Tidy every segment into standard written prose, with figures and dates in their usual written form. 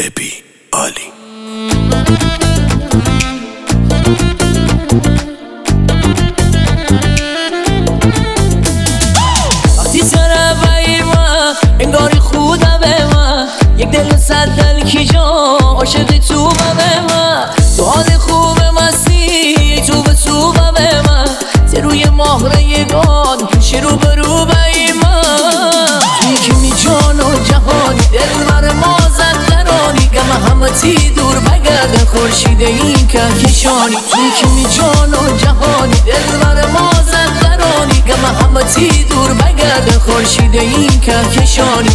ابی عالی. وقتی سر بایی من انگاری خودم به من یک دل صد دل کی جا عاشق تو به من تو حال خوب مستی تو به تو به من روی ماه ریگان پیش رو به رو بایی من توی که می جان و جهانی دل بر ما زندرانی گم همتی دور بگرده خورشید این کهکشانی توی که می جان و جهانی دل بر ما زندرانی گم همتی دور بگرده خورشید این کهکشانی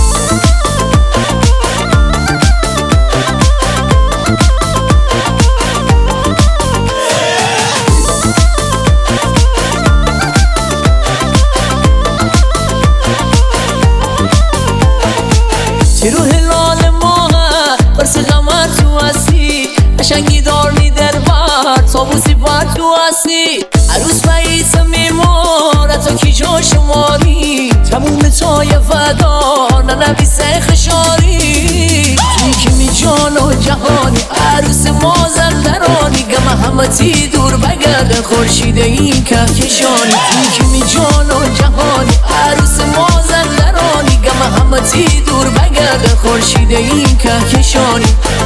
رو هلال ماه قرص قمر تو هستی قشنگی دار میدر بر تابوسی بر تو هستی عروس باییس میمار تا کی جا شماری تموم تای فدار ننبی سیخ شاری توی که می جان و جهانی عروس ما زندرانی گم همتی دور بگرده خورشید این کهکشانی توی که می جان و جهانی عروس ما زندرانی گم همتی دور بگرده خورشید این کهکشانی